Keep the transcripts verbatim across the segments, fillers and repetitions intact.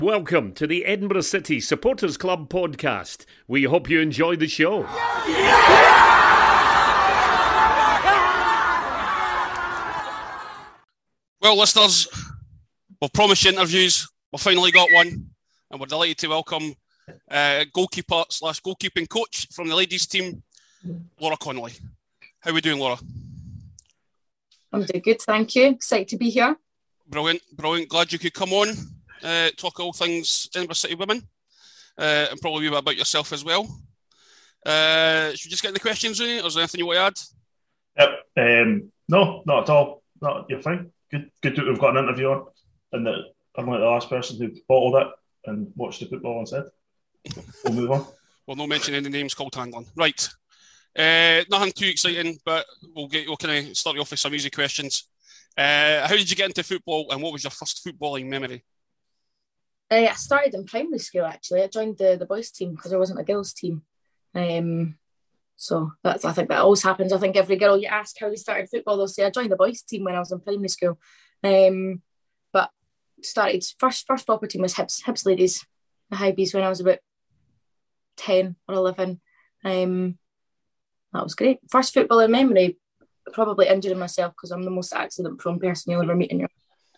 Welcome to the Edinburgh City Supporters Club podcast. We hope you enjoy the show. Well, listeners, we've promised you interviews. We've finally got one, and we're delighted to welcome uh, goalkeeper slash goalkeeping coach from the ladies' team, Laura Connolly. How are we doing, Laura? I'm doing good, thank you. Excited to be here. Brilliant, brilliant. Glad you could come on, uh, talk all things Edinburgh City women, uh, and probably a bit about yourself as well. Uh, should we just get the questions, Rooney, or is there anything you want to add? Yep. Um, no, not at all. No, you're fine. Good, good that we've got an interview on, and that I'm like the last person who bottled it and watched the football instead. We'll move on. We'll not mention any names called handling. Right. Uh, nothing too exciting, but we'll get we'll kind of start you off with some easy questions. Uh, how did you get into football, and what was your first footballing memory? Uh, I started in primary school, actually. I joined the, the boys' team because there wasn't a girls' team. Um, so that's I think that always happens. I think every girl you ask how they started football, they'll say, I joined the boys' team when I was in primary school. Um, but started, first first proper team was Hibs, Hibs Ladies, the Highbees, when I was about ten or eleven. Um, that was great. First footballing memory, probably injuring myself because I'm the most accident-prone person you'll ever meet in your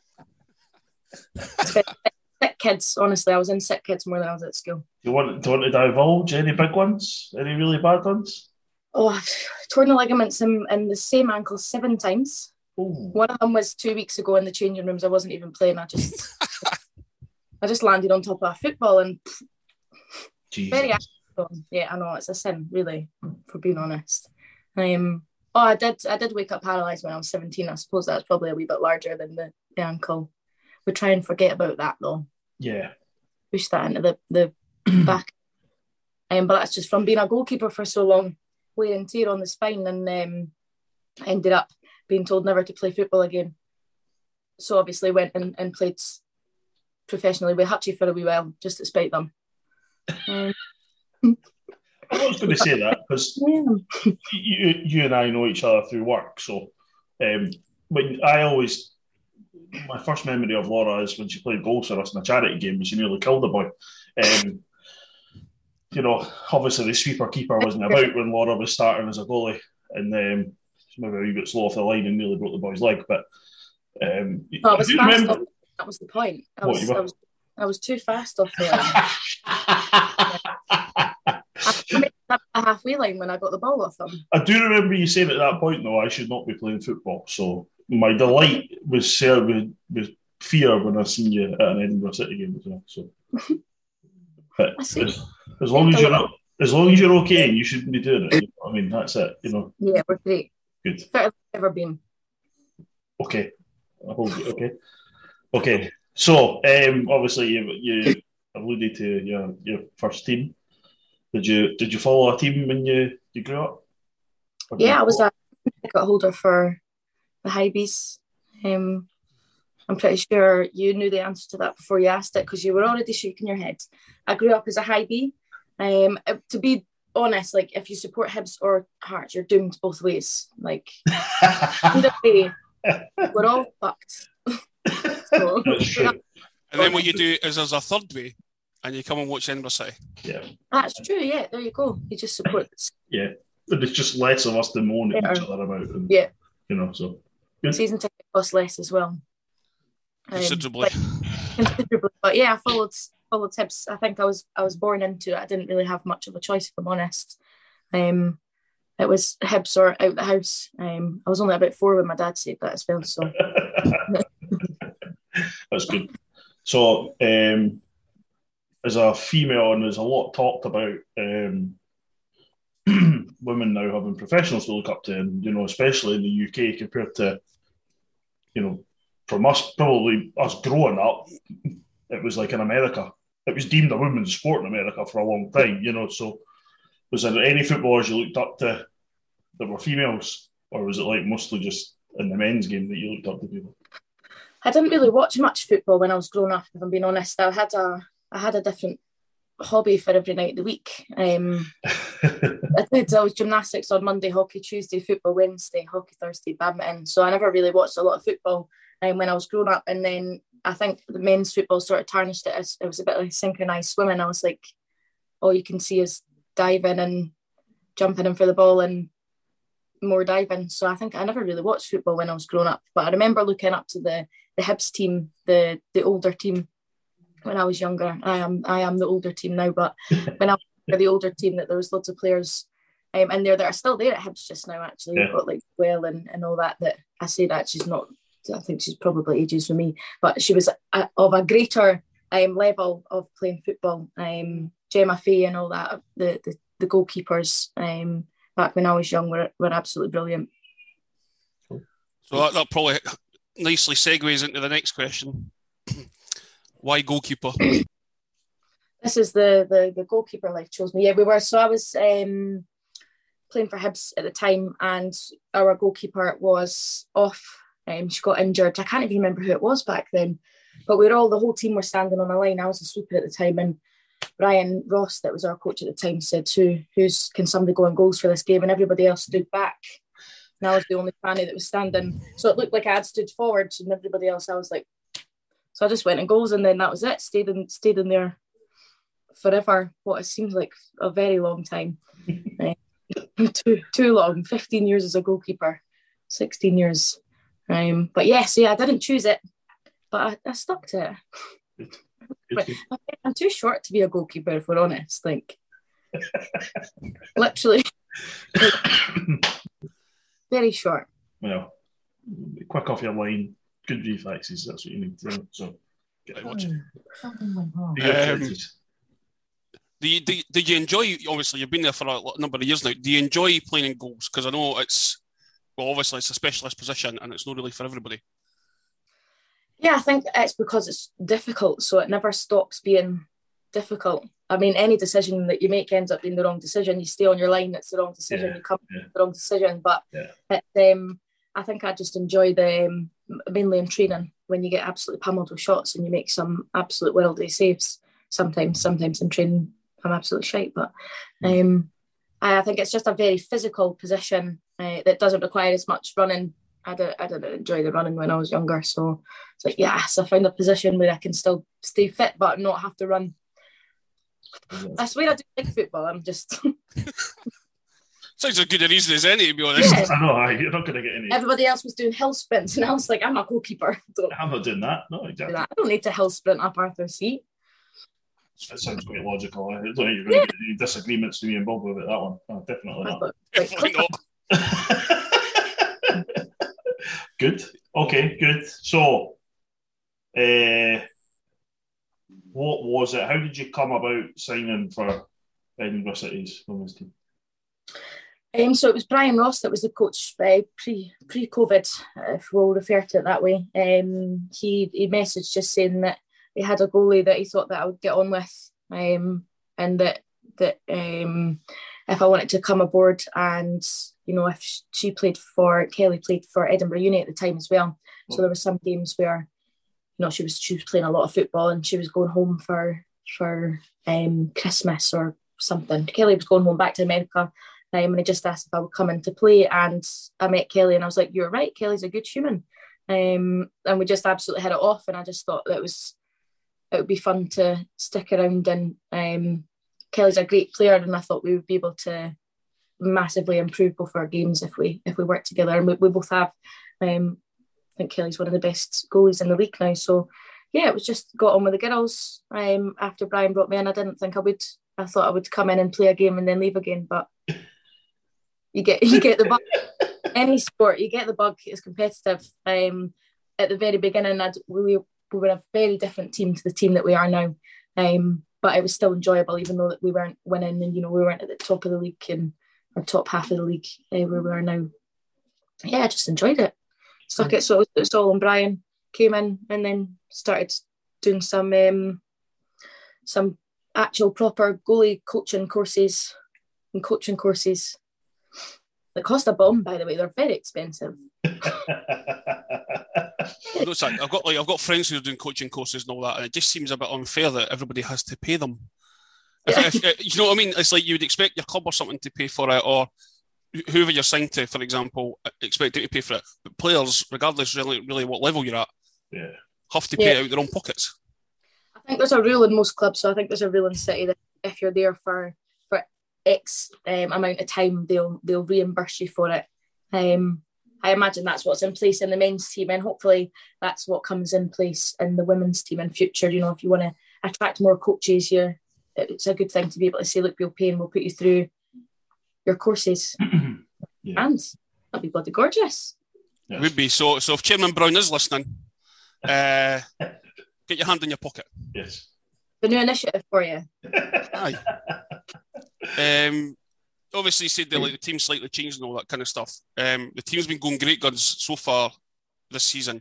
life. Sick kids, honestly. I was in sick kids more than I was at school. Do you want, do you want to divulge any big ones? Any really bad ones? Oh, I've torn the ligaments in, in the same ankle seven times. Ooh. One of them was two weeks ago in the changing rooms. I wasn't even playing. I just I just landed on top of a football and Jesus. Very accident. Yeah, I know, it's a sin, really, for being honest. Um, oh, I did I did wake up paralysed when I was seventeen. I suppose that's probably a wee bit larger than the, the ankle. We try and forget about that, though. Yeah. Push that into the, the back. Um, but that's just from being a goalkeeper for so long, wear and tear on the spine, and um, ended up being told never to play football again. So obviously went and, and played professionally with Hutchie for a wee while, just to spite them. Um, I was going to say that because yeah. you, you and I know each other through work. So um, when I always, my first memory of Laura is when she played goals for us in a charity game and she nearly killed a boy. Um, you know, obviously the sweeper keeper wasn't about when Laura was starting as a goalie, and um, she maybe a wee bit slow off the line and nearly broke the boy's leg. But um, no, I was do you fast remember? off, that was the point. I What, was, you were? I was, I was too fast off the line. I made a halfway line when I got the ball off them. I do remember you saying at that point, though, I should not be playing football. So my delight was shared with, with fear when I seen you at an Edinburgh City game as well. So, but as, as long as you're not, as long as you're okay, you shouldn't be doing it. I mean, that's it. You know. Yeah, we're great. Good. Better than I've ever been. Okay. I hold you. Okay. Okay. So, um, obviously, you you alluded to your your first team. Did you did you follow a team when you, you grew up? Yeah, I was a ticket holder for the Highbees. Um, I'm pretty sure you knew the answer to that before you asked it because you were already shaking your head. I grew up as a Highbee. Um, to be honest, like if you support Hibs or Hearts, you're doomed both ways. Like either way, we're all fucked. So, That's true. And then what you do is there's a third way, and you come and watch Edinburgh City. Yeah. That's true, yeah, there you go. You just support this. Yeah. There's just less of us to moan at Yeah. each other about. And, Yeah. You know, so. Good. Season ticket costs less as well. Um, Considerably. like, considerably. But yeah, I followed followed Hibs. I think I was I was born into it. I didn't really have much of a choice, if I'm honest. Um, it was Hibs or out the house. Um, I was only about four when my dad said that as well. So That's good. So, um, as a female, and there's a lot talked about um, women now having professionals to look up to, and you know, especially in the U K compared to, you know, from us, probably us growing up, it was like in America. It was deemed a women's sport in America for a long time, you know. So, was there any footballers you looked up to that were females, or was it like mostly just in the men's game that you looked up to people? I didn't really watch much football when I was growing up, if I'm being honest. I had a I had a different hobby for every night of the week. Um, I did. I was gymnastics on Monday, hockey Tuesday, football Wednesday, hockey Thursday, badminton. So I never really watched a lot of football um, when I was growing up. And then I think the men's football sort of tarnished it as it was a bit like synchronised swimming. I was like, all you can see is diving and jumping in for the ball and more diving. So I think I never really watched football when I was growing up, but I remember looking up to the the Hibs team, the the older team when I was younger. I am I am the older team now, but when I was the older team, that there was loads of players um, in there that are still there at Hibs just now. Actually, yeah. We've got like Well and, and all that. That I say that she's not. I think she's probably ages with me, but she was a, of a greater um, level of playing football. Um, Gemma Fay and all that. The the, the goalkeepers um, back when I was young were were absolutely brilliant. So that, that probably nicely segues into the next question. Why goalkeeper? This is the, the the goalkeeper life chose me. Yeah, we were. So I was um, playing for Hibs at the time, and our goalkeeper was off. Um, she got injured. I can't even remember who it was back then, but we were all, the whole team were standing on a line. I was a sweeper at the time, and Brian Ross, that was our coach at the time, said, "Who, who's can somebody go on goals for this game?" And everybody else stood back, and I was the only fanny that was standing. So it looked like I had stood forward, and everybody else, I was like, so I just went in goals, and then that was it. Stayed in, stayed in there forever. What it seems like a very long time, uh, too too long. Fifteen years as a goalkeeper, sixteen years. Um, but yes, yeah, I didn't choose it, but I, I stuck to it. But I'm too short to be a goalkeeper, if we're honest. Like, literally, very short. Well, quick off your line, good reflexes. That's what you need to do. So, get watching. Um, do you do, do you enjoy? Obviously, you've been there for a number of years now. Do you enjoy playing in goals? Because I know it's. Well, obviously, it's a specialist position and it's not really for everybody. Yeah, I think it's because it's difficult, so it never stops being difficult. I mean, any decision that you make ends up being the wrong decision. You stay on your line, it's the wrong decision. Yeah, you come yeah. to the wrong decision. But yeah. it, um, I think I just enjoy the, um, mainly in training, when you get absolutely pummeled with shots and you make some absolute worldly saves. Sometimes, sometimes in training, I'm absolutely shite. But um, I think it's just a very physical position uh, that doesn't require as much running. I didn't, I didn't enjoy the running when I was younger. So it's like, yes, I found a position where I can still stay fit but not have to run. I swear I do like football. I'm just... Sounds as good a reason as any, to be honest. Yeah. I know, you're not going to get any. Everybody else was doing hill sprints and I was like, I'm a goalkeeper. Don't I'm not doing that. No, do exactly. that. I don't need to hill sprint up Arthur's Seat. It sounds quite logical. I don't think you're going to get any disagreements to be involved with it, that one. No, definitely not. But, Definitely not. Good. Okay, good. So, uh, what was it? How did you come about signing for Edinburgh City's women's team? Um, so it was Brian Ross that was the coach uh, pre pre COVID, if we'll refer to it that way. Um, he he messaged just saying that he had a goalie that he thought that I would get on with, um, and that that um, if I wanted to come aboard, and you know, if she played for Kelly played for Edinburgh Uni at the time as well. So there were some games where, you know, she was she was playing a lot of football and she was going home for for um, Christmas or something. Kelly was going home back to America. Um, and I just asked if I would come in to play, and I met Kelly and I was like, "You're right, Kelly's a good human," um, and we just absolutely hit it off. And I just thought that it was it would be fun to stick around. And um, Kelly's a great player, and I thought we would be able to massively improve both our games if we if we work together. And we, we both have. Um, I think Kelly's one of the best goalies in the league now. So yeah, it was just got on with the girls. Um, after Brian brought me in, I didn't think I would. I thought I would come in and play a game and then leave again, but. You get you get the bug. Any sport, you get the bug. It's competitive. Um, at the very beginning, I'd, we we were a very different team to the team that we are now. Um, but it was still enjoyable, even though that we weren't winning, and you know we weren't at the top of the league and or top half of the league uh, where we are now. Yeah, I just enjoyed it. Stuck mm. it. So it's all. And Brian came in and then started doing some um, some actual proper goalie coaching courses and coaching courses. They cost a bomb, by the way. They're very expensive. No, sorry, I've got like I've got friends who are doing coaching courses and all that, and it just seems a bit unfair that everybody has to pay them. If, Yeah. if, if, you know what I mean? It's like you would expect your club or something to pay for it, or whoever you're signed to, for example, expect them to pay for it. But players, regardless really, really what level you're at, yeah, have to pay Yeah. it out of their own pockets. I think there's a rule in most clubs, so I think there's a rule in City that if you're there for for X um, amount of time, they'll they'll reimburse you for it. Um, I imagine that's what's in place in the men's team, and hopefully that's what comes in place in the women's team in future. You know, if you want to attract more coaches, you it's a good thing to be able to say, look, we'll pay and we'll put you through your courses. Yeah. And that'd be bloody gorgeous. It would be. So, so if Chairman Brown is listening, uh, get your hand in your pocket. Yes. The new initiative for you. Aye. Um, obviously, you said that like the team's slightly changed and all that kind of stuff. Um, the team's been going great guns so far this season.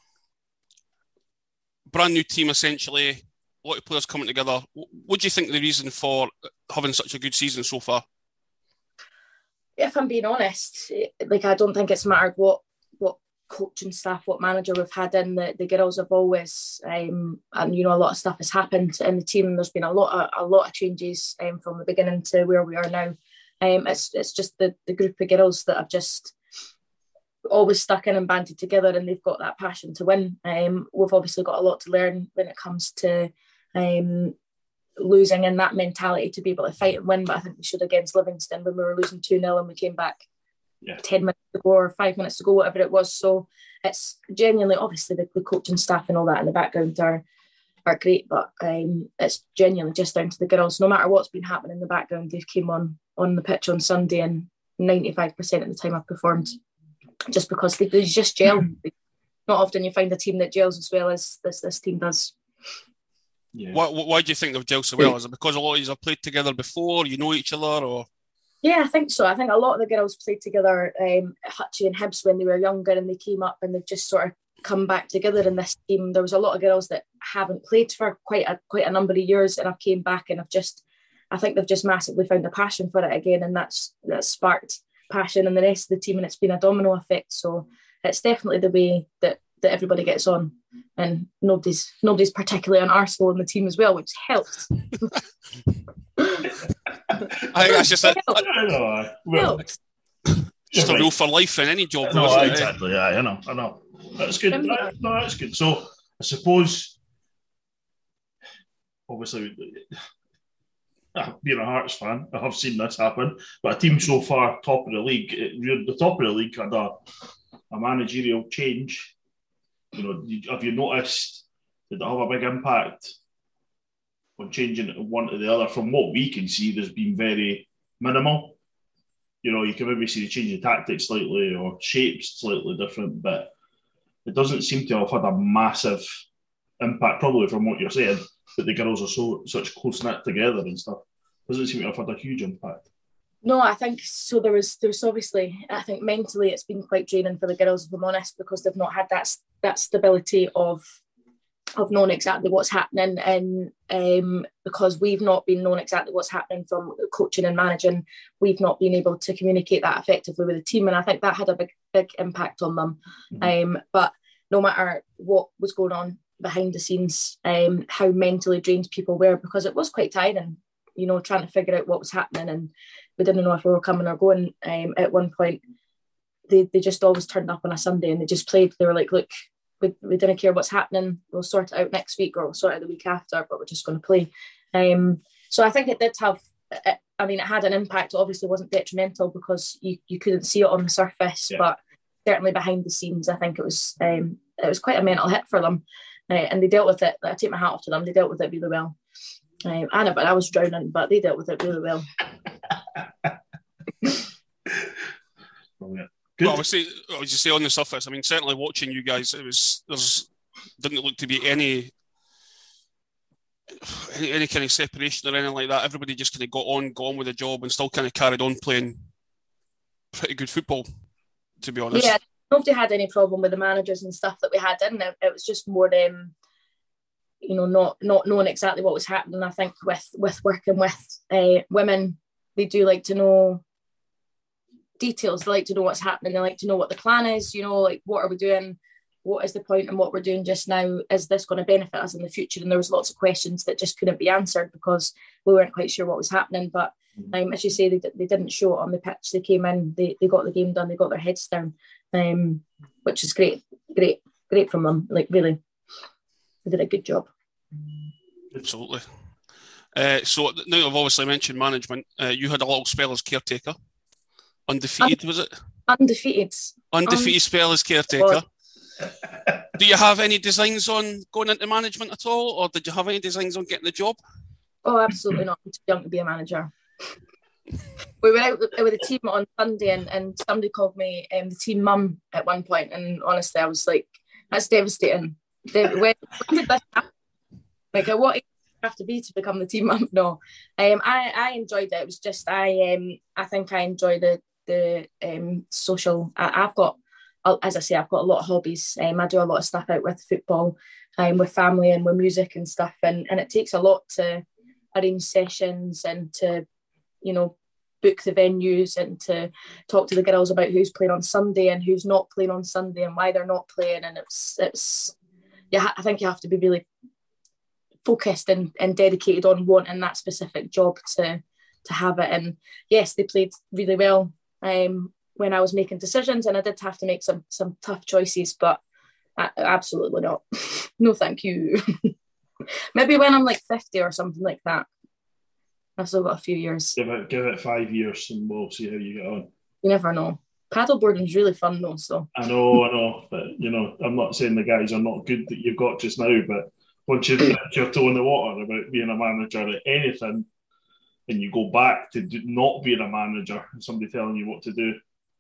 Brand new team, essentially. A lot of players coming together. What do you think the reason for having such a good season so far? If I'm being honest, like I don't think it's mattered what what coaching staff, what manager we've had in. The, the girls have always, um, and you know, a lot of stuff has happened in the team. There's been a lot of a lot of changes um, from the beginning to where we are now. Um, it's it's just the, the group of girls that have just always stuck in and banded together, and they've got that passion to win. Um, we've obviously got a lot to learn when it comes to um, losing in that mentality to be able to fight and win. But I think we should against Livingston when we were losing two nil and we came back yeah. ten minutes to go or five minutes to go, whatever it was. So it's genuinely, obviously the, the coaching staff and all that in the background are are great, but um, it's genuinely just down to the girls. No matter what's been happening in the background, they've came on on the pitch on Sunday and ninety-five percent of the time I've performed just because they, they just gel. Not often you find a team that gels as well as this this team does. Yeah. Why, why do you think they've gelled so well? Is it because a lot of you have played together before, you know each other, or? Yeah, I think so. I think a lot of the girls played together um, at Hutchie and Hibs when they were younger, and they came up and they've just sort of come back together in this team. There was a lot of girls that haven't played for quite a quite a number of years and have came back and have just, I think they've just massively found a passion for it again, and that's that's sparked passion in the rest of the team, and it's been a domino effect. So it's definitely the way that, that everybody gets on, and nobody's nobody's particularly an arsehole in the team as well, which helps. I think that's just a, I don't know. Well, just a rule for life in any job. No, though, exactly. Yeah, I know. I know. That's good. No, that's good. So I suppose, obviously, being a Hearts fan, I have seen this happen. But a team so far top of the league, the top of the league had a, a managerial change. You know, have you noticed? Did it have a big impact on changing it one to the other? From what we can see, there's been very minimal. You know, you can maybe see the change of tactics slightly or shapes slightly different, but it doesn't seem to have had a massive impact, probably from what you're saying, that the girls are so such close-knit together and stuff. Doesn't seem to have had a huge impact. No, I think so. There was, there's obviously, I think mentally it's been quite draining for the girls, if I'm honest, because they've not had that that stability of of knowing exactly what's happening, and um, because we've not been known exactly what's happening from coaching and managing, we've not been able to communicate that effectively with the team, and I think that had a big big impact on them. Mm-hmm. Um, but no matter what was going on behind the scenes, um, how mentally drained people were, because it was quite tiring, you know, trying to figure out what was happening, and we didn't know if we were coming or going. Um, at one point, they they just always turned up on a Sunday and they just played. They were like, look, we, we didn't care what's happening. We'll sort it out next week or we'll sort it out the week after, but we're just going to play. Um, so I think it did have, I mean, it had an impact. It obviously wasn't detrimental because you, you couldn't see it on the surface, yeah. But certainly behind the scenes, I think it was um, it was quite a mental hit for them. Uh, and they dealt with it. I take my hat off to them. They dealt with it really well. Um, I know, but I was drowning, but they dealt with it really well. Good. Well, obviously, as you say on the surface, I mean, certainly watching you guys, it was there's didn't look to be any, any any kind of separation or anything like that. Everybody just kind of got on, got on with the job, and still kind of carried on playing pretty good football, to be honest. Yeah, nobody had any problem with the managers and stuff that we had in. It, it was just more um, you know, not not knowing exactly what was happening. I think with with working with uh, women, they do like to know details. They like to know what's happening. They like to know what the plan is, you know, like what are we doing, what is the point in what we're doing just now, is this going to benefit us in the future? And there was lots of questions that just couldn't be answered because we weren't quite sure what was happening. But um, as you say, they, they didn't show it on the pitch. They came in, they, they got the game done, they got their heads down, um, which is great great great from them, like really. we did a good job. Absolutely. Uh, so now I've obviously mentioned management. Uh, you had a little spell as caretaker. Undefeated, was it? Undefeated. Undefeated um, spell as caretaker. Do you have any designs on going into management at all, or did you have any designs on getting the job? Oh, absolutely not. I'm too young to be a manager. We were out with the team on Sunday, and, and somebody called me um, the team mum at one point, and honestly, I was like, that's devastating. When, when did this happen? Like, at what age do you have to be to become the team mum? No. Um, I, I enjoyed it. It was just, I um, I think I enjoy the, the um, social. I, I've got, as I say, I've got a lot of hobbies. Um, I do a lot of stuff out with football, um, with family and with music and stuff, and, and it takes a lot to arrange sessions and to, you know, book the venues and to talk to the girls about who's playing on Sunday and who's not playing on Sunday and why they're not playing. And it's, it's, yeah, I think you have to be really focused and, and dedicated on wanting that specific job to, to have it. And yes, they played really well um, when I was making decisions, and I did have to make some, some tough choices, but I, absolutely not. No, thank you. Maybe when I'm like fifty or something like that. I've still got a few years. Give it, give it five years and we'll see how you get on. You never know. Paddleboarding's really fun though, so. I know, I know. But, you know, I'm not saying the guys are not good that you've got just now, but once you dip your toe in the water about being a manager at anything, and you go back to do, not being a manager and somebody telling you what to do.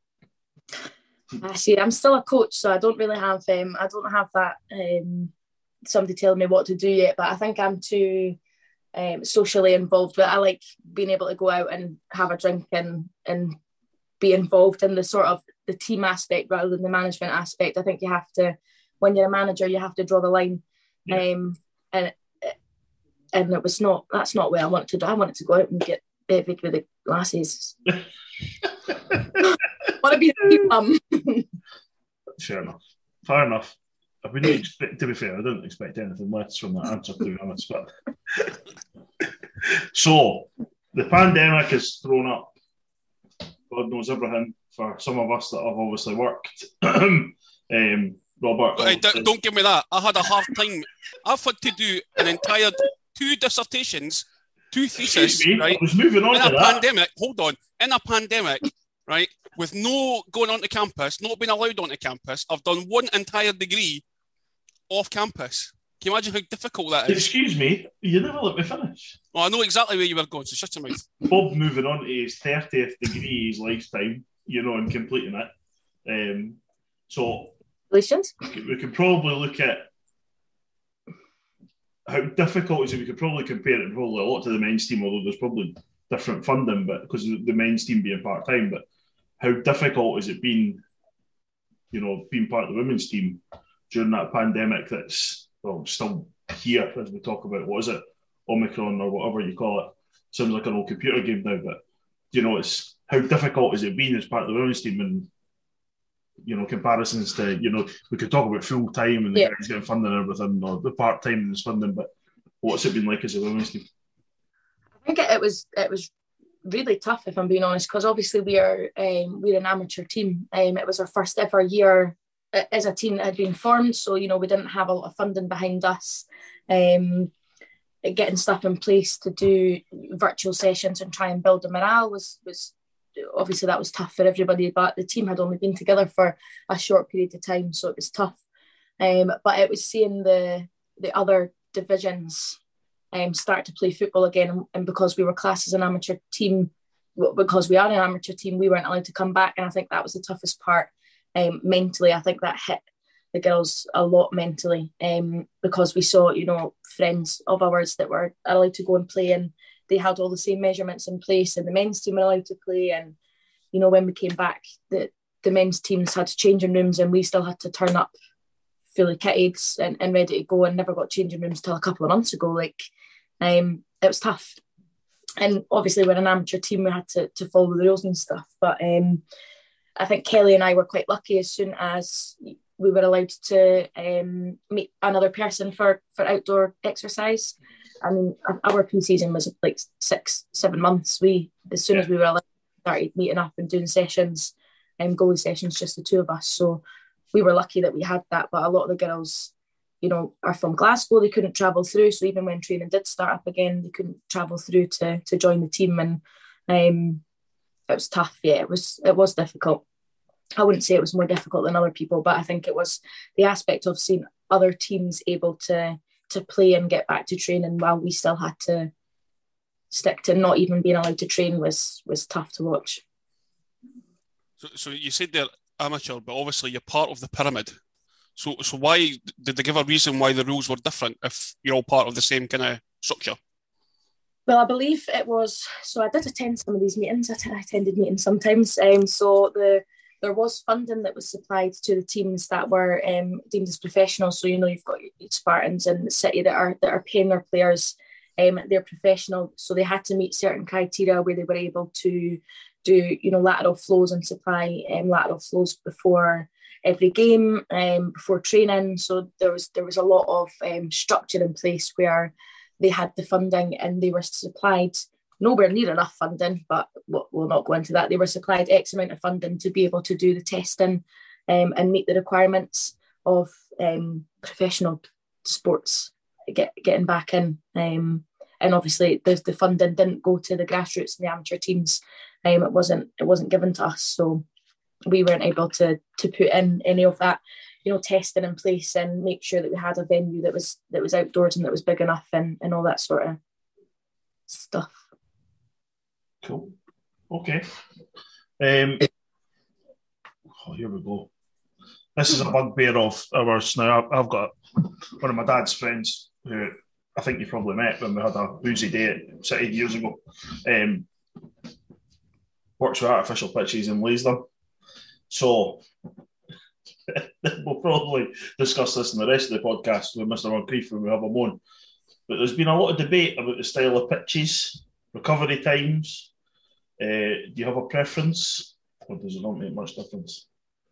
I see. I'm still a coach, so I don't really have, um, I don't have that um, somebody telling me what to do yet, but I think I'm too... Um, socially involved, but I like being able to go out and have a drink and and be involved in the sort of the team aspect rather than the management aspect. I think you have to, when you're a manager, you have to draw the line. Yeah. Um, and and it was not, that's not what I wanted to do. I wanted to go out and get big with the lasses. I want to be the team mum. Fair enough. Fair enough. I wouldn't expect, to be fair, I don't expect anything less from that answer, to be honest. But so the pandemic has thrown up, God knows everything, for some of us that have obviously worked. um, Robert, hey, d- don't give me that. I had a hard time. I've had to do an entire two dissertations, two theses, me, right? I was moving on in to a that. pandemic. Hold on, in a pandemic, right? With no going onto campus, not being allowed onto campus, I've done one entire degree off campus. Can you imagine how difficult that is? Excuse me, you never let me finish. Well, I know exactly where you were going, so shut your mouth. Bob moving on to his thirtieth degree his lifetime, you know, and completing it. Um, so Congratulations. We could probably look at how difficult is it. We could probably compare it probably a lot to the men's team, although there's probably different funding, but because of the men's team being part-time, but how difficult has it been, you know, being part of the women's team during that pandemic that's, well, still here as we talk about, what is it, Omicron or whatever you call it. Sounds like an old computer game now, but, you know, it's how difficult has it been as part of the women's team, and, you know, comparisons to, you know, we could talk about full-time and the yeah. guys getting funding and everything, or the part-time and the funding, but what's it been like as a women's team? I think it, it was it was really tough, if I'm being honest, because obviously we are um, we're an amateur team. Um, it was our first ever year as a team that had been formed, so you know we didn't have a lot of funding behind us. Um, getting stuff in place to do virtual sessions and try and build the morale was was obviously that was tough for everybody. But the team had only been together for a short period of time, so it was tough. Um, but it was seeing the the other divisions um, start to play football again, and because we were classed as an amateur team, because we are an amateur team, we weren't allowed to come back, and I think that was the toughest part. Um, mentally, I think that hit the girls a lot mentally, um, because we saw, you know, friends of ours that were allowed to go and play, and they had all the same measurements in place, and the men's team were allowed to play. And, you know, when we came back, the, the men's teams had changing rooms, and we still had to turn up fully kitted and, and ready to go, and never got changing rooms till a couple of months ago. Like, um, it was tough. And obviously we're an amateur team, we had to, to follow the rules and stuff. But um, I think Kelly and I were quite lucky. As soon as we were allowed to um, meet another person for, for outdoor exercise, I mean, our pre-season was like six, seven months. We, as soon as we were allowed, started meeting up and doing sessions, and um, goalie sessions, just the two of us. So we were lucky that we had that. But a lot of the girls you know, are from Glasgow. They couldn't travel through. So even when training did start up again, they couldn't travel through to to join the team. And um, it was tough. Yeah, it was it was difficult. I wouldn't say it was more difficult than other people, but I think it was the aspect of seeing other teams able to to play and get back to training while we still had to stick to not even being allowed to train was was tough to watch. So, so you said they're amateur, but obviously you're part of the pyramid. So, so why did they give a reason why the rules were different if you're all part of the same kind of structure? Well, I believe it was. So I did attend some of these meetings. I, t- I attended meetings sometimes. Um, so the there was funding that was supplied to the teams that were um, deemed as professional. So you know you've got your Spartans and the City that are that are paying their players. Um, they're professional, so they had to meet certain criteria where they were able to do, you know, lateral flows and supply um, lateral flows before every game, um, before training. So there was there was a lot of um, structure in place where they had the funding and they were supplied nowhere near enough funding, but we'll not go into that. They were supplied X amount of funding to be able to do the testing um, and meet the requirements of um, professional sports get, getting back in. Um, and obviously the, the funding didn't go to the grassroots and the amateur teams. Um, it wasn't it wasn't given to us, so we weren't able to to put in any of that, you know, testing in place and make sure that we had a venue that was that was outdoors and that was big enough and, and all that sort of stuff. Cool. Okay. Um, oh, here we go. This is a bugbear of ours now. I've got one of my dad's friends who I think you probably met when we had a boozy day at City years ago. Um, works with artificial pitches and lays them. So we'll probably discuss this in the rest of the podcast with Mister Moncrief when we have him on. But there's been a lot of debate about the style of pitches, recovery times. Uh, do you have a preference, or does it not make much difference?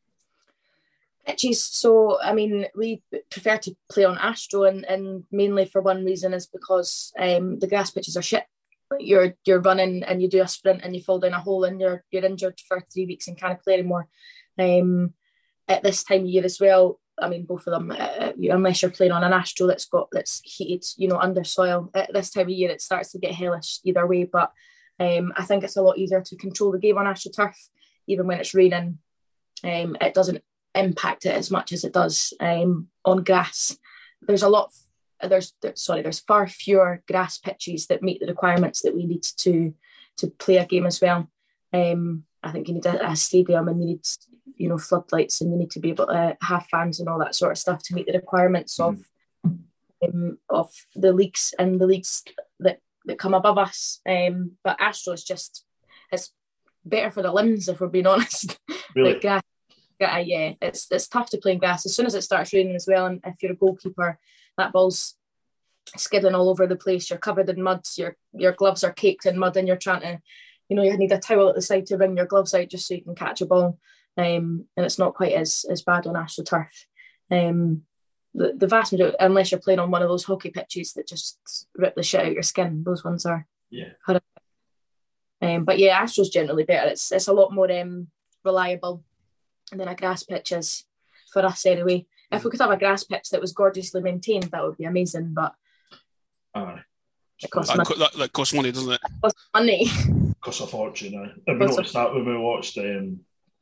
Pitches, so I mean, we prefer to play on Astro, and, and mainly for one reason is because um, the grass pitches are shit. You're you're running and you do a sprint and you fall down a hole and you're you're injured for three weeks and can't play anymore. Um, at this time of year as well, I mean, both of them, uh, you, unless you're playing on an Astro that's got that's heated, you know, under soil. At this time of year, it starts to get hellish either way. But um, I think it's a lot easier to control the game on Astro turf, even when it's raining. Um, it doesn't impact it as much as it does um, on grass. There's a lot. There's sorry. There's far fewer grass pitches that meet the requirements that we need to to play a game as well. Um, I think you need a, a stadium and you need, you know, floodlights and you need to be able to have fans and all that sort of stuff to meet the requirements mm. of um, of the leagues and the leagues that, that come above us. Um, but Astro is just it's better for the limbs, if we're being honest. Really? Like grass, yeah, yeah, it's it's tough to play in grass as soon as it starts raining as well. And if you're a goalkeeper, that ball's skidding all over the place. You're covered in mud. Your your gloves are caked in mud, and you're trying to, you know, you need a towel at the side to wring your gloves out just so you can catch a ball. Um, and it's not quite as as bad on Astro turf. Um, the the vast majority, unless you're playing on one of those hockey pitches that just rip the shit out your skin, those ones are yeah. horrific. Um, but yeah, Astro's generally better. It's it's a lot more um reliable than a grass pitch is for us anyway. If we could have a grass pitch that was gorgeously maintained, that would be amazing. But uh, it costs that, money. that, that costs money, doesn't it? It costs money. Costs a fortune. Uh. And we noticed that when we watched, um,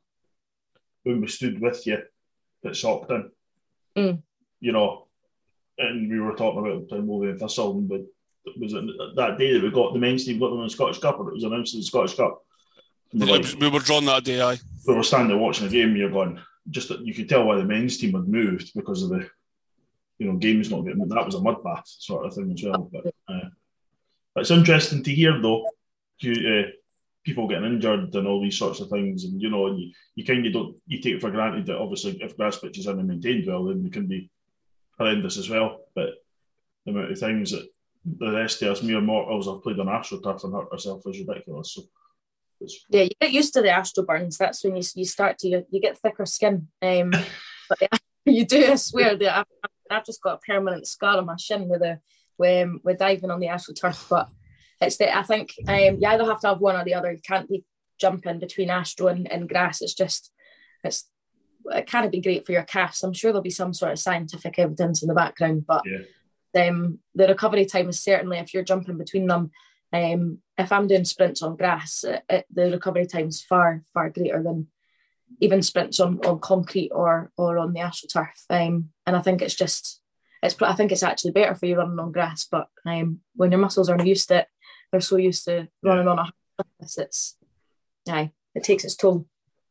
when we stood with you at Sockton, mm. you know, and we were talking about the Wolverhampton Thistle, but it was that day that we got the men's team got them in the Scottish Cup, or it was announced in the Scottish Cup. We, like, we were drawn that day, aye. We were standing watching the game, and you're going, just that you could tell why the men's team had moved because of the, you know, games not getting. That was a mud bath sort of thing as well. But uh, it's interesting to hear though, you, uh, people getting injured and all these sorts of things, and you know, and you, you kind of don't you take it for granted that obviously if grass pitches aren't maintained well, then they can be horrendous as well. But the amount of times that the rest of us mere mortals have played on Astro turf and hurt ourselves is ridiculous. So. Yeah, you get used to the Astro burns. That's when you you start to you, you get thicker skin. Um, but yeah, you do. I swear that I've, I've just got a permanent scar on my shin with a with, um, with diving on the Astro turf. But it's the I think um, you either have to have one or the other. You can't be jumping between Astro and, and grass. It's just it's it can't be great for your calves. I'm sure there'll be some sort of scientific evidence in the background, but yeah. um, the recovery time is certainly, if you're jumping between them, um, if I'm doing sprints on grass, it, it, the recovery time is far, far greater than even sprints on, on concrete or or on the AstroTurf. Um, and I think it's just, it's I think it's actually better for you running on grass, but um, when your muscles aren't used to it, they're so used to running yeah. on a hard surface, it's, yeah, it takes its toll.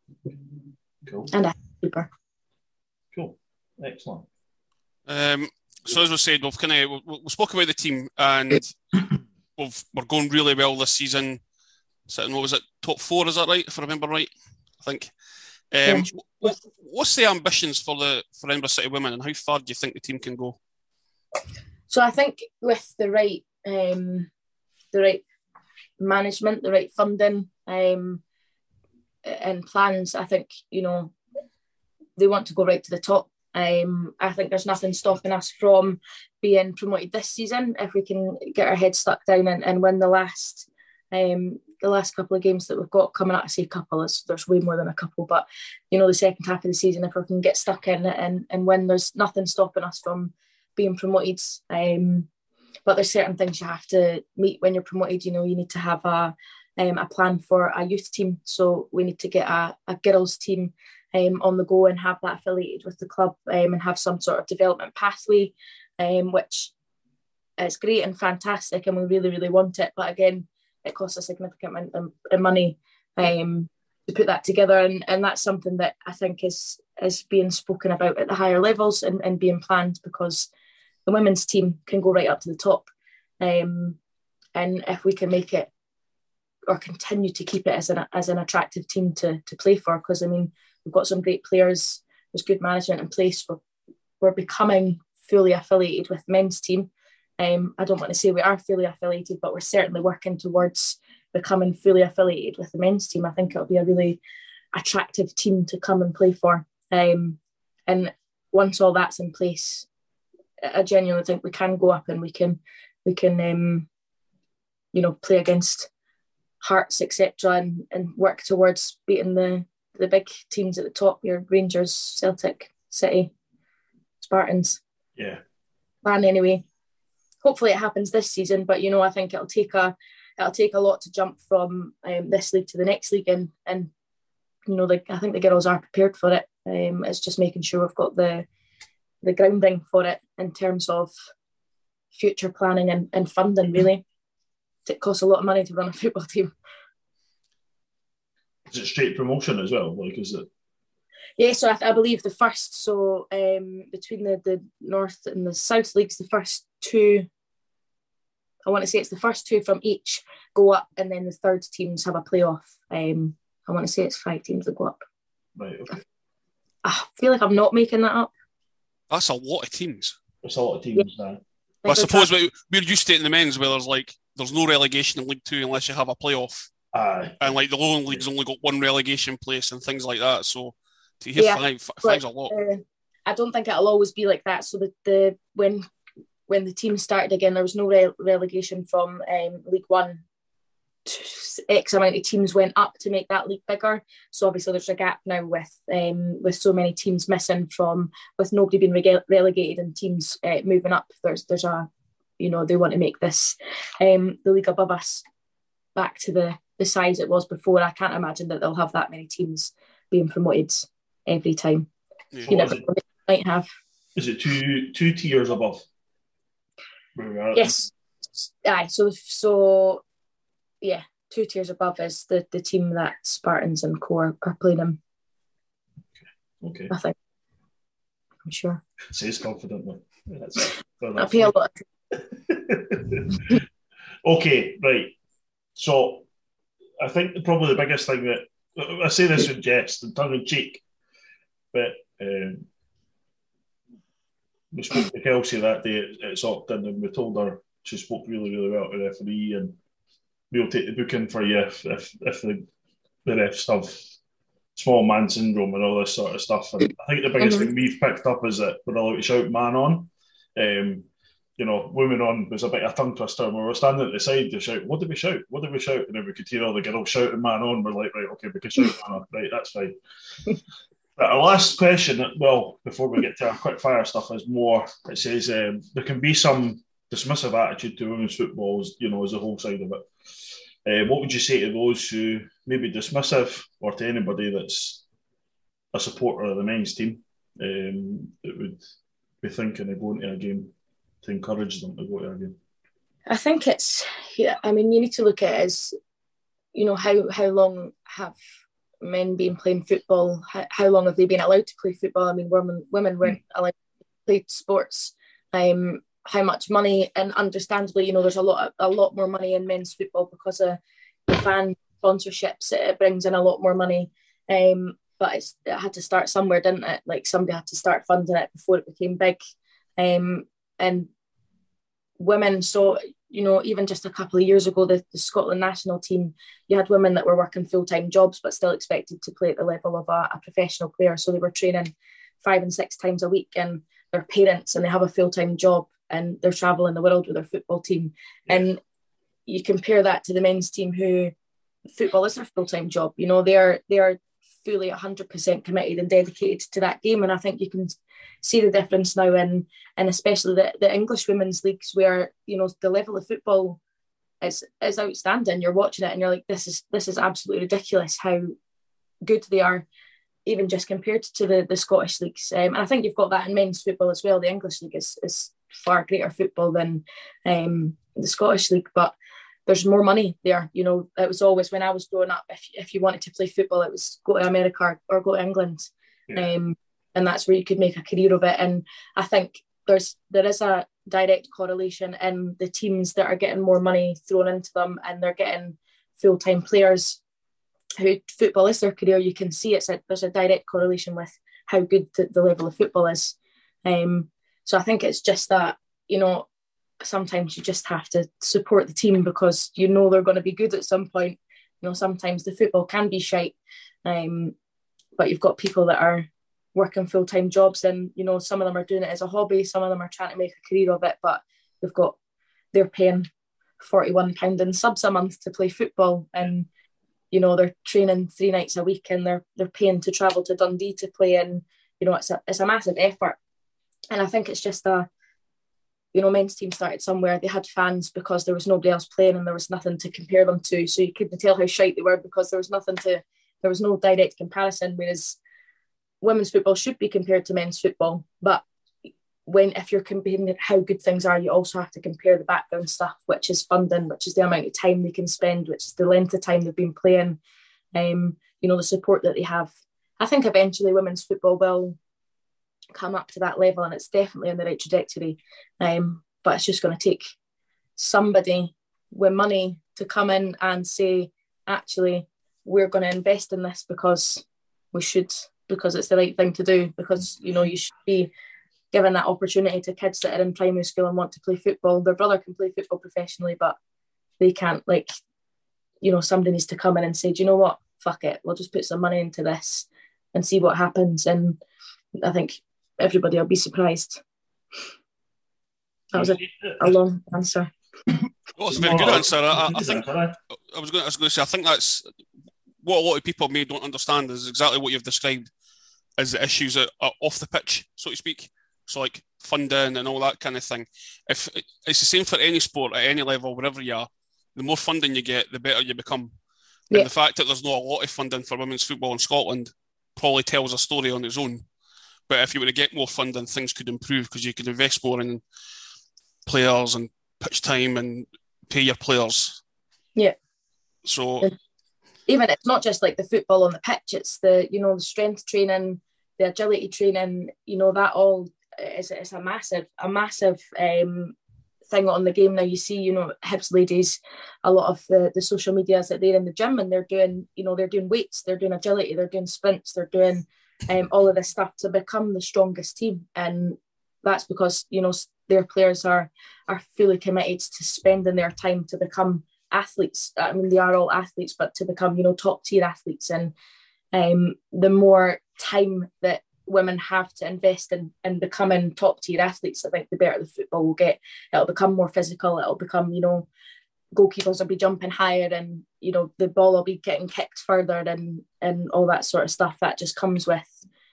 Cool. And a keeper. Cool. Excellent. Um, so as we said, we've kind of we, we spoke about the team, and we've, we're going really well this season. Sitting, what was it, top four? Is that right? If I remember right, I think. Um, yeah. what, what's the ambitions for the for Edinburgh City women, and how far do you think the team can go? So I think with the right, um, the right management, the right funding, um, and plans, I think, you know, they want to go right to the top. Um, I think there's nothing stopping us from being promoted this season if we can get our heads stuck down and, and win the last um, the last couple of games that we've got coming up. I say couple, there's, there's way more than a couple, but you know, the second half of the season, if we can get stuck in it and, and win, there's nothing stopping us from being promoted. Um, but there's certain things you have to meet when you're promoted. You know, you need to have a um, a plan for a youth team. So we need to get a, a girls team Um, on the go and have that affiliated with the club um, and have some sort of development pathway, um, which is great and fantastic, and we really, really want it. But again, it costs a significant amount of, of money um, to put that together, and, and that's something that I think is is being spoken about at the higher levels and, and being planned, because the women's team can go right up to the top, um, and if we can make it or continue to keep it as an as an attractive team to to play for, because I mean, we've got some great players, there's good management in place, we're, we're becoming fully affiliated with the men's team. Um, I don't want to say we are fully affiliated, but we're certainly working towards becoming fully affiliated with the men's team. I think it'll be a really attractive team to come and play for. Um, and once all that's in place, I genuinely think we can go up and we can, we can, um, you know, play against Hearts, et cetera, and, and work towards beating the the big teams at the top, your Rangers, Celtic, City, Spartans. Yeah. And anyway, hopefully it happens this season, but you know, I think it'll take a it'll take a lot to jump from um, this league to the next league, and and you know, the, I think the girls are prepared for it. Um, it's just making sure we've got the the grounding for it in terms of future planning and, and funding. Really, it costs a lot of money to run a football team. Is it straight promotion as well? Like, is it? Yeah, so I, I believe the first, so um, between the, the North and the South leagues, the first two, I want to say it's the first two from each go up, and then the third teams have a playoff. Um, I want to say it's five teams that go up. Right, okay. I, I feel like I'm not making that up. That's a lot of teams. It's a lot of teams yeah. now. But I suppose we, we're used to it in the men's where there's like, there's no relegation in League Two unless you have a playoff. Aye. And like the Lowland League's only got one relegation place and things like that. So to hear yeah, five, five's a lot. Uh, I don't think it'll always be like that. So the, the when when the team started again, there was no re- relegation from um, League One. X amount of teams went up to make that league bigger. So obviously there's a gap now with um, with so many teams missing from, with nobody being rele- relegated and teams uh, moving up. There's there's a, you know, they want to make this um, the league above us back to the the size it was before. I can't imagine that they'll have that many teams being promoted every time. Yeah. You never might have. Is it two two tiers above where we are? Yes. Aye. So so yeah, two tiers above is the, the team that Spartans and Core are playing in. Okay. I think. I'm sure. Says confidently. That's I pay a lot. Okay, right. So I think probably the biggest thing that, I say this in jest and tongue in cheek, but um, we spoke to Kelsey that day at, at Saughton, and we told her she spoke really, really well to the referee, and we'll take the booking for you if if, if the, the refs have small man syndrome and all this sort of stuff. And I think the biggest mm-hmm. thing we've picked up is that we're allowed to shout man on. Um, you know, women on was a bit of a tongue twister. When we were standing at the side to shout, what did we shout? What did we shout? And then we could hear all the girls shouting man on. We're like, right, okay, we can shout man on. Right, that's fine. Our last question, well, before we get to our quick fire stuff, is more. It says um, there can be some dismissive attitude to women's football, as, you know, as the whole side of it. Uh, what would you say to those who may be dismissive, or to anybody that's a supporter of the men's team um, that would be thinking of going to a game, to encourage them to go to a game? I think it's, yeah, I mean, you need to look at it as, you know, how, how long have men been playing football? How, how long have they been allowed to play football? I mean, women women weren't allowed to play sports. Um, how much money, and understandably, you know, there's a lot of, a lot more money in men's football because of the fan sponsorships. It brings in a lot more money. Um, but it's, it had to start somewhere, didn't it? Like, somebody had to start funding it before it became big. Um, and women, so, you know, even just a couple of years ago, the, the Scotland national team, you had women that were working full-time jobs but still expected to play at the level of a, a professional player. So they were training five and six times a week, and they're parents and they have a full-time job and they're travelling the world with their football team. Yeah. And you compare that to the men's team, who football is their full-time job. You know, they are they are fully one hundred percent committed and dedicated to that game. And I think you can see the difference now in, and especially the, the English women's leagues, where, you know, the level of football is is outstanding. You're watching it and you're like, this is this is absolutely ridiculous how good they are, even just compared to the, the Scottish leagues. Um, and I think you've got that in men's football as well. The English league is, is far greater football than um, the Scottish league, but there's more money there. You know, it was always, when I was growing up, if if you wanted to play football, it was go to America or go to England. Yeah. Um, and that's where you could make a career of it. And I think there's there is a direct correlation in the teams that are getting more money thrown into them, and they're getting full-time players who football is their career. You can see it's a, there's a direct correlation with how good the, the level of football is. Um, so I think it's just that, you know, sometimes you just have to support the team because you know they're going to be good at some point. You know, sometimes the football can be shite, um, but you've got people that are working full-time jobs, and, you know, some of them are doing it as a hobby, some of them are trying to make a career of it, but they've got, they're paying forty-one pounds in subs a month to play football, and, you know, they're training three nights a week, and they're they're paying to travel to Dundee to play, and, you know, it's a it's a massive effort. And I think it's just a, you know, men's team started somewhere. They had fans because there was nobody else playing and there was nothing to compare them to. So you couldn't tell how shite they were because there was nothing to, there was no direct comparison. Whereas women's football should be compared to men's football. But when, if you're comparing how good things are, you also have to compare the background stuff, which is funding, which is the amount of time they can spend, which is the length of time they've been playing, um, you know, the support that they have. I think eventually women's football will come up to that level, and it's definitely on the right trajectory, um, but it's just going to take somebody with money to come in and say, actually, we're going to invest in this because we should, because it's the right thing to do, because, you know, you should be giving that opportunity to kids that are in primary school and want to play football. Their brother can play football professionally, but they can't. Like, you know, somebody needs to come in and say, do you know what, fuck it, we'll just put some money into this and see what happens. And I think everybody will be surprised. That was a, a long answer. Well, it's a very good answer. I, I think I was going. I was going to say. I think that's what a lot of people may don't understand is exactly what you've described as the issues that are off the pitch, so to speak. So like funding and all that kind of thing. If it's the same for any sport at any level, wherever you are, the more funding you get, the better you become. Yeah. And the fact that there's not a lot of funding for women's football in Scotland probably tells a story on its own. But if you were to get more funding, things could improve because you could invest more in players and pitch time and pay your players. Yeah. So even it's not just like the football on the pitch, it's the, you know, the strength training, the agility training, you know, that all is, is a massive, a massive um, thing on the game now. You see, you know, Hibs ladies, a lot of the, the social medias that they're in the gym and they're doing, you know, they're doing weights, they're doing agility, they're doing sprints, they're doing Um, all of this stuff to become the strongest team. And that's because, you know, their players are are fully committed to spending their time to become athletes. I mean, they are all athletes, but to become, you know, top tier athletes. And um, the more time that women have to invest in, in becoming top tier athletes, I think the better the football will get. It'll become more physical. It'll become, you know, goalkeepers will be jumping higher, and, you know, the ball will be getting kicked further, and and all that sort of stuff that just comes with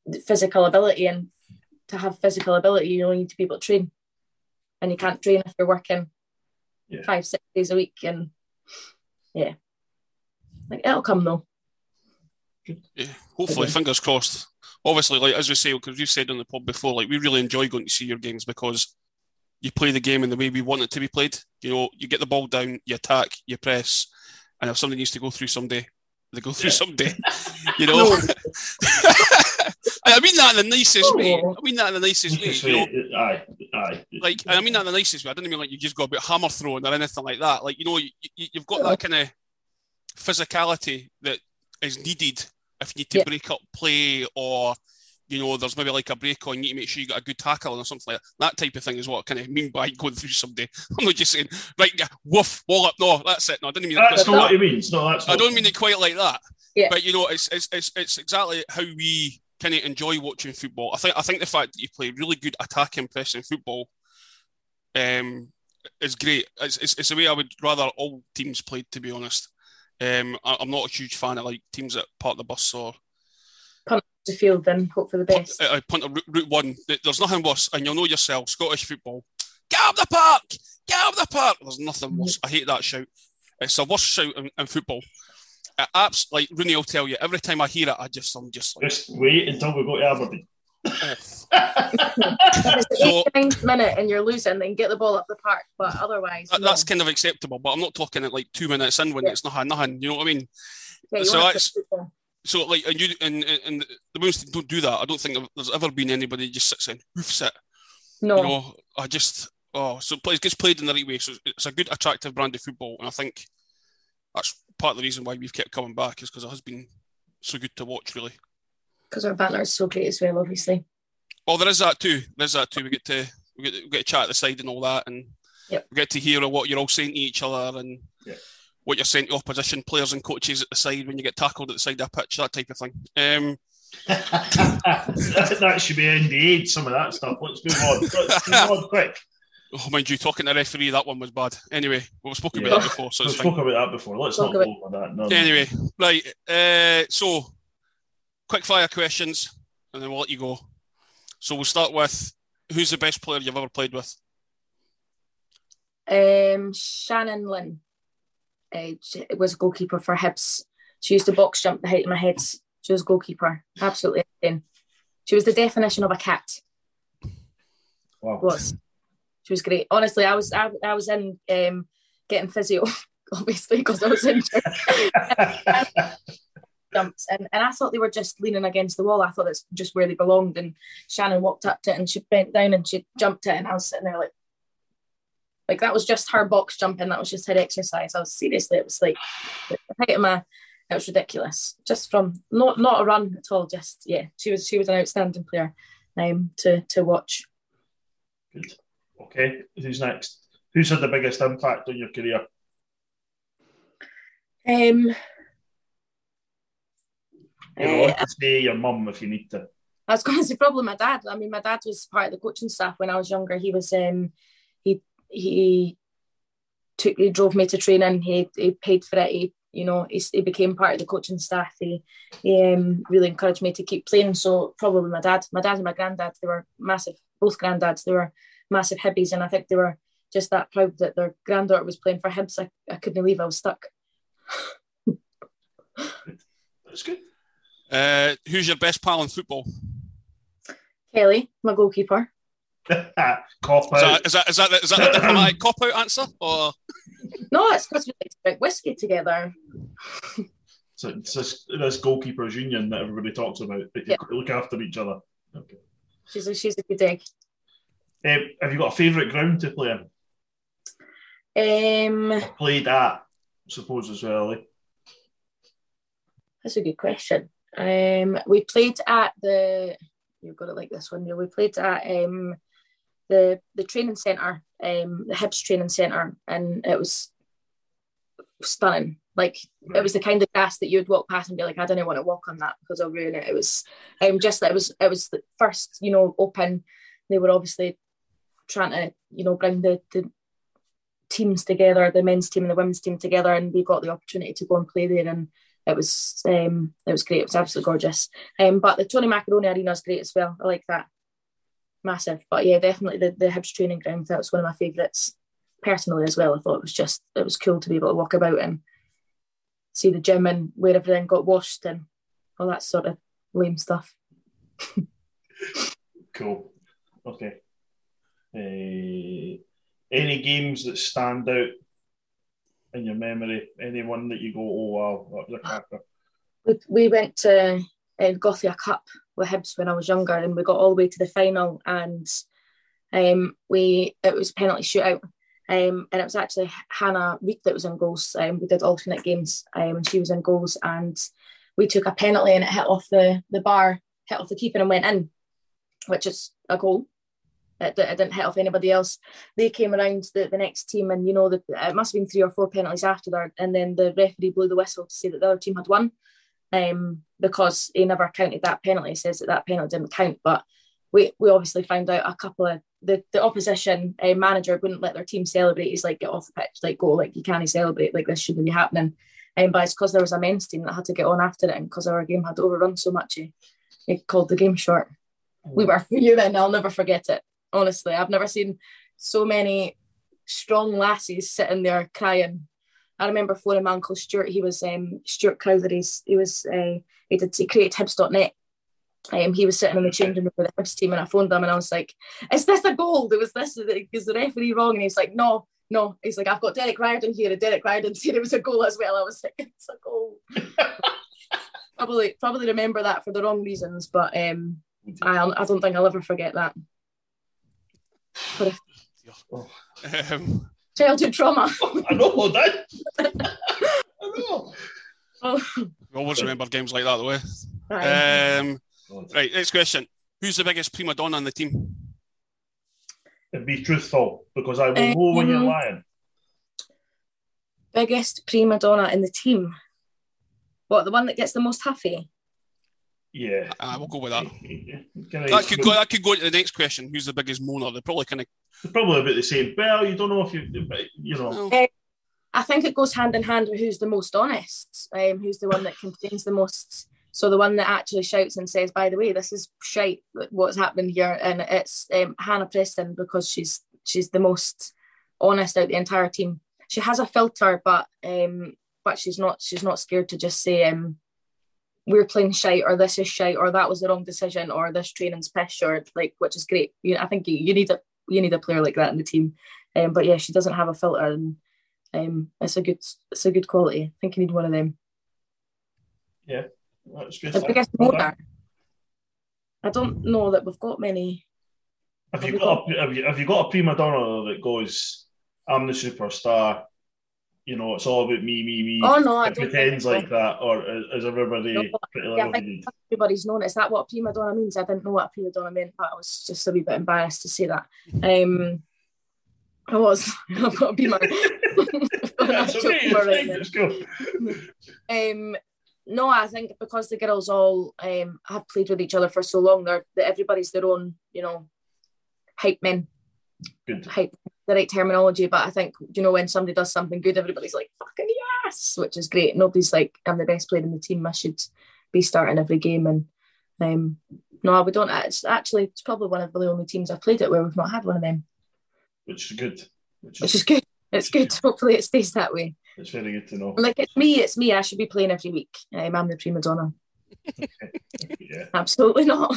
physical ability, and to have physical ability, you know, you need to be able to train, and you can't train if you're working yeah. five, six days a week, and yeah, like it'll come though. Yeah, hopefully, okay. Fingers crossed. Obviously, like as we say, because we've said on the pod before, like we really enjoy going to see your games because you play the game in the way we want it to be played. You know, you get the ball down, you attack, you press, and if somebody needs to go through someday, they go through yeah. someday. You know, I mean that in the nicest way. I mean that in the nicest way. You know? Aye, aye. Like, I mean that in the nicest way. I didn't mean like you just got a bit hammer throwing or anything like that. Like, you know, you, you, you've got that kind of physicality that is needed if you need to yeah. break up play, or you know, there's maybe like a break on, you need to make sure you got a good tackle or something like that. That type of thing is what I kind of mean by going through somebody. I'm not just saying, right, woof, wall up. No, that's it. No, I didn't mean that. That's that. not what he means. No, that's I not. don't mean it quite like that. Yeah. But you know, it's it's it's, it's exactly how we kind of enjoy watching football. I think I think the fact that you play really good attacking, pressing football, um, is great. It's, it's it's the way I would rather all teams played, to be honest. Um, I, I'm not a huge fan of like teams that park the bus or punt the field and hope for the best. I punt a route, route one. There's nothing worse, and you'll know yourself. Scottish football, get up the park, get up the park. There's nothing worse. I hate that shout. It's the worst shout in, in football. It apps like Rooney will tell you. Every time I hear it, I just I'm just like, just wait until we go to Aberdeen. If it's the eighty-ninth minute and you're losing, then get the ball up the park. But otherwise, that, no. that's kind of acceptable. But I'm not talking at like two minutes in when yeah. it's nothing, nothing. You know what I mean? Yeah, so that's so like, and you and and the women's team don't do that. I don't think there's ever been anybody who just sits and hoofs it. No, you know, I just oh, so it gets played in the right way. So it's a good, attractive brand of football, and I think that's part of the reason why we've kept coming back is because it has been so good to watch, really. Because our banter is so great as well, obviously. Oh, there is that too. There's that too. We get to we get to, we get to chat at the side and all that, and yep. we get to hear what you're all saying to each other and yeah. what you're saying to opposition players and coaches at the side when you get tackled at the side of a pitch, that type of thing. Um, that, that should be N D A, some of that stuff. Let's move on. Let's move on quick. Oh, mind you, talking to the referee, that one was bad. Anyway, we've spoken yeah. about that before, so we it's spoke fine. about that before. Let's Talk not about... go over that. No, anyway, no. right. Uh, so, quick fire questions, and then we'll let you go. So we'll start with, who's the best player you've ever played with? Um, Shannon Lynn. Uh, she was a goalkeeper for Hibs. She used to box jump the height of my head. She was a goalkeeper. Absolutely insane. She was the definition of a cat. Wow. Was. She was great. Honestly, I was I, I was in um, getting physio, obviously, because I was injured. Jumps and, and I thought they were just leaning against the wall. I thought that's just where they belonged. And Shannon walked up to it and she bent down and she jumped it, and I was sitting there like, like that was just her box jumping. That was just her exercise. I was seriously, it was like the height of my, it was ridiculous. Just from not not a run at all. Just yeah, she was she was an outstanding player um, to to watch. Good. Okay, who's next? Who's had the biggest impact on your career? Um. You know, uh, say your mum if you need to. I was going to say probably my dad. I mean, my dad was part of the coaching staff when I was younger. He was um, he he took he drove me to training. He he paid for it. He you know he, he became part of the coaching staff. He he um, really encouraged me to keep playing. So probably my dad, my dad and my granddad. They were massive. Both granddads. They were massive Hibbies, and I think they were just that proud that their granddaughter was playing for Hibs. I, I couldn't believe I was stuck. That's good. Uh, who's your best pal in football? Kelly, my goalkeeper. Cop out. Is that is that is that, is that a diplomatic cop out answer or? No, it's because we like to drink whiskey together. So it's this, this goalkeepers union that everybody talks about. That you yeah. look after each other. Okay. She's a, she's a good egg. Um, have you got a favourite ground to play in? Um, played at, I suppose as well. Eh? That's a good question. Um, we played at the. You've got it like this one. We played at um, the the training centre, um, the Hibs training centre, and it was stunning. Like right. It was the kind of grass that you would walk past and be like, I don't want to walk on that because I'll ruin it. It was um, just that it was it was the first, you know, open. They were obviously trying to, you know, bring the, the teams together, the men's team and the women's team together, and we got the opportunity to go and play there, and it was um, it was great. It was absolutely gorgeous. Um, but the Tony Macaroni Arena is great as well. I like that. Massive. But yeah, definitely the, the Hibs training ground, that was one of my favourites personally as well. I thought it was just, it was cool to be able to walk about and see the gym and where everything got washed and all that sort of lame stuff. Cool. Okay. Uh, any games that stand out in your memory? Anyone that you go, oh wow, that was a cracker? We, we went to uh, Gothia Cup with Hibs when I was younger, and we got all the way to the final, and um, we it was a penalty shootout, um, and it was actually Hannah Reid that was in goals. Um, we did alternate games, um, and she was in goals, and we took a penalty and it hit off the, the bar, hit off the keeper and went in, which is a goal. It, it didn't hit off anybody else. They came around the, the next team, and you know the, it must have been three or four penalties after that, and then the referee blew the whistle to say that the other team had won. Um, because he never counted that penalty. He says that that penalty didn't count, but we we obviously found out a couple of the, the opposition uh, manager wouldn't let their team celebrate. He's like, get off the pitch, like go, like you can't celebrate, like this shouldn't be happening. Um, but it's because there was a men's team that had to get on after it, and because our game had overrun so much, he, he called the game short. We were fuming. I'll never forget it. Honestly, I've never seen so many strong lassies sitting there crying. I remember phoning my uncle Stuart. He was um, Stuart Crowther. He's, he was uh, he did he created Hibs dot net. Um, he was sitting in the changing room with the Hibs team, and I phoned him and I was like, "Is this a goal? There was this. Is the referee wrong?" And he's like, "No, no." He's like, "I've got Derek Riordan here, and Derek Riordan said it was a goal as well." I was like, "It's a goal." probably probably remember that for the wrong reasons, but um, I I don't think I'll ever forget that. But if, oh. um. Childhood trauma. I know, Dad. I know. Oh. We always remember games like that, though. Eh? Right. Um, right, next question. Who's the biggest prima donna on the team? And be truthful, because I will um, know when you're lying. Biggest prima donna in the team? What, the one that gets the most huffy? Yeah. Uh, we'll go with that. Can that, could go, that could go to the next question. Who's the biggest moaner? They're probably kind of... They're probably about the same. Well, you don't know if you... You know... Uh, I think it goes hand in hand with who's the most honest, um, who's the one that contains the most... So the one that actually shouts and says, by the way, this is shite, what's happening here. And it's um, Hannah Preston, because she's she's the most honest out the entire team. She has a filter, but um, but she's not she's not scared to just say... Um, we're playing shite, or this is shite, or that was the wrong decision, or this training's pish, or like, which is great. You know, I think you, you need a you need a player like that in the team. Um, but yeah, she doesn't have a filter, and um, it's a good it's a good quality. I think you need one of them. Yeah, that's good. The biggest moaner. I don't know that we've got many. Have, have you got, got a, have you have you got a prima donna that goes, "I'm the superstar"? You know, it's all about me, me, me. Oh no, I it don't pretends like that, or is everybody no, pretty yeah, I think everybody's known it. Is that what a prima donna means? I didn't know what a prima donna meant, but I was just a wee bit embarrassed to say that. Um, I was. I've got to be my. That's okay. Right, let's go. Um, no, I think because the girls all um have played with each other for so long, they're that everybody's their own, you know, hype men. Good. Hype. The right terminology, but I think, you know, when somebody does something good, everybody's like, fucking yes, which is great. Nobody's like, I'm the best player in the team, I should be starting every game. And um, no, we don't. It's actually, it's probably one of the only teams I've played at where we've not had one of them. Which is good. Which is, which is good. It's good. Hopefully it stays that way. It's very good to know. Like, it's me, it's me. I should be playing every week. Um, I'm the prima donna. Yeah. Absolutely not.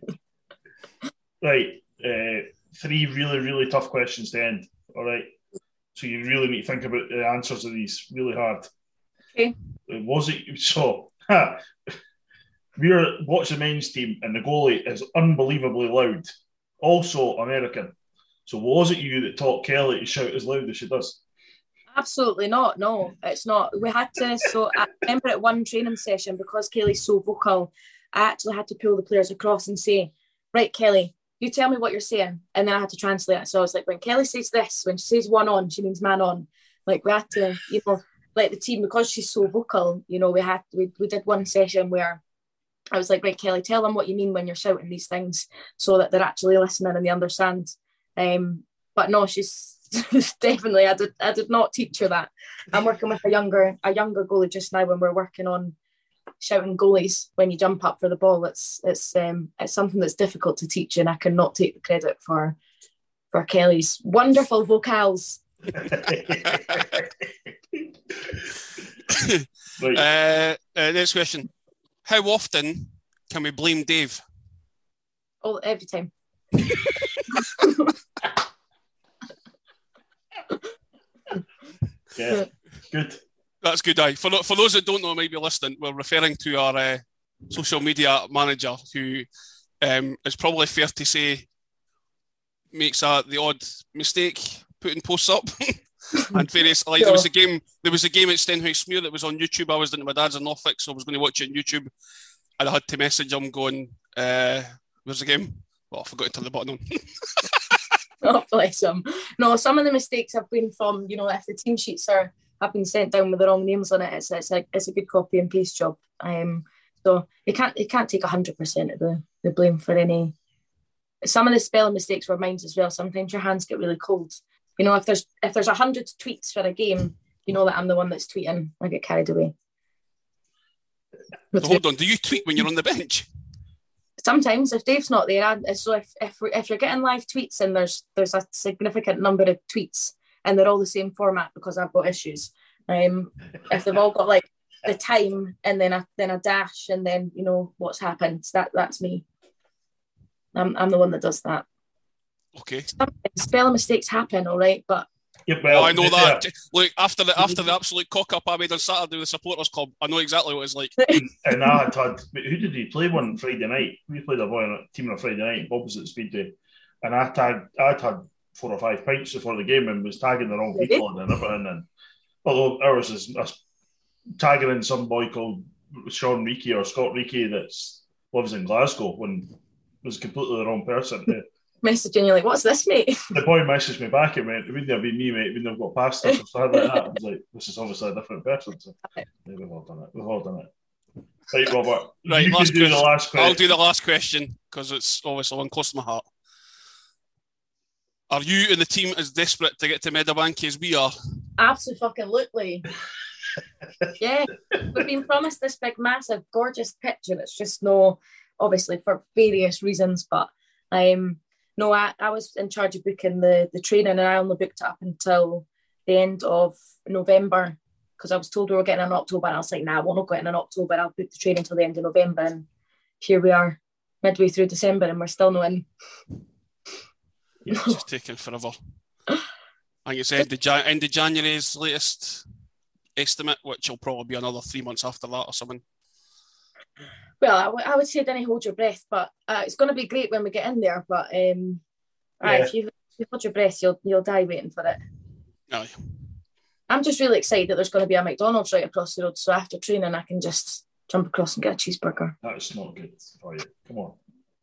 Right. Uh, Three really, really tough questions to end. All right. So you really need to think about the answers of these really hard. Okay. Was it so? Ha, we're watching the men's team, and the goalie is unbelievably loud. Also American. So was it you that taught Kelly to shout as loud as she does? Absolutely not. No, it's not. We had to. So I remember at one training session, because Kelly's so vocal, I actually had to pull the players across and say, "Right, Kelly, you tell me what you're saying," and then I had to translate it. So I was like, when Kelly says this, when she says one on, she means man on. Like, we had to, you know, like the team, because she's so vocal, you know, we had we we did one session where I was like, right, Kelly, tell them what you mean when you're shouting these things, so that they're actually listening and they understand. Um, but no, she's definitely. I did. I did not teach her that. I'm working with a younger, a younger goalie just now. When we're working on shouting goalies when you jump up for the ball, it's it's um it's something that's difficult to teach, and I cannot take the credit for for Kelly's wonderful vocals. Right. Uh, uh, next question: how often can we blame Dave? Oh, every time. Yeah, good. That's good. Aye. For for those that don't know, maybe listening, we're referring to our uh, social media manager, who um, is probably fair to say makes uh, the odd mistake putting posts up. And various, like, there was a game, there was a game at Stenhouse-Muir that was on YouTube. I was doing it with my dad's in Norfolk, so I was going to watch it on YouTube, and I had to message him going, uh, "Where's the game?" Well, I forgot to turn the button on. Oh, bless him. No, some of the mistakes have been from, you know, if the team sheets are have been sent down with the wrong names on it, it's it's a it's a good copy and paste job. Um, so you can't you can't take a hundred percent of the the blame for any. Some of the spelling mistakes were mine as well. Sometimes your hands get really cold. You know, if there's if there's a hundred tweets for a game, you know that I'm the one that's tweeting. I get carried away. So hold on, do you tweet when you're on the bench? Sometimes, if Dave's not there, I, so if if if you're getting live tweets and there's there's a significant number of tweets and they're all the same format because I've got issues. Um, if they've all got like the time and then a then a dash and then you know what's happened, that that's me. I'm I'm the one that does that. Okay. Sometimes spelling mistakes happen, all right, but yeah, well, oh, I know yeah. that. Look, after the after the absolute cock up I made on Saturday with the supporters club, I know exactly what it's like. And I had, had who did he play one Friday night? We played a boy on a team on a Friday night, opposite Speedway, and I tagged. I'd had four or five pints before the game and was tagging the wrong people and everything. And although ours is uh, tagging in some boy called Sean Reekie or Scott Reekie that lives in Glasgow, when it was completely the wrong person. Messaging you like, what's this, mate? The boy messaged me back and went, it wouldn't have been me, mate, it wouldn't have got past us or something like that. I was like, this is obviously a different person. So yeah, we've all done it. We've all done it. Right, Robert. Right, you last can do question. the last question. I'll do the last question because it's obviously one close to my heart. Are you and the team as desperate to get to Meadowbank as we are? Absolutely. Yeah, we've been promised this big, massive, gorgeous pitch, and it's just no, obviously for various reasons, but um, no, I, I was in charge of booking the, the training, and I only booked it up until the end of November because I was told we were getting in October, and I was like, nah, we're not getting in October, I'll book the training until the end of November, and here we are, midway through December, and we're still not in. Yeah, it's just taking forever. I think it's end of, Jan- end of January's latest estimate, which will probably be another three months after that or something. Well, I, w- I would say don't hold your breath, but uh, it's going to be great when we get in there. But um, yeah. uh, if, you, if you hold your breath, you'll you'll die waiting for it. Aye. I'm just really excited that there's going to be a McDonald's right across the road, so after training I can just jump across and get a cheeseburger. That's not good for you. Come on.